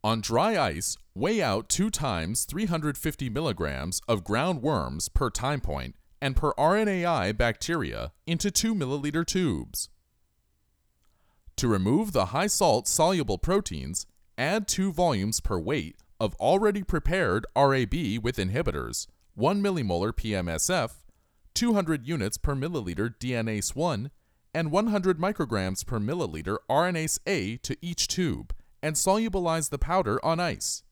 On dry ice, weigh out 2 times 350 milligrams of ground worms per time point and per RNAi bacteria into 2 milliliter tubes. To remove the high salt soluble proteins, add 2 volumes per weight of already prepared RAB with inhibitors, 1 millimolar PMSF, 200 units per milliliter DNase-1, and 100 micrograms per milliliter RNase A to each tube, and solubilize the powder on ice.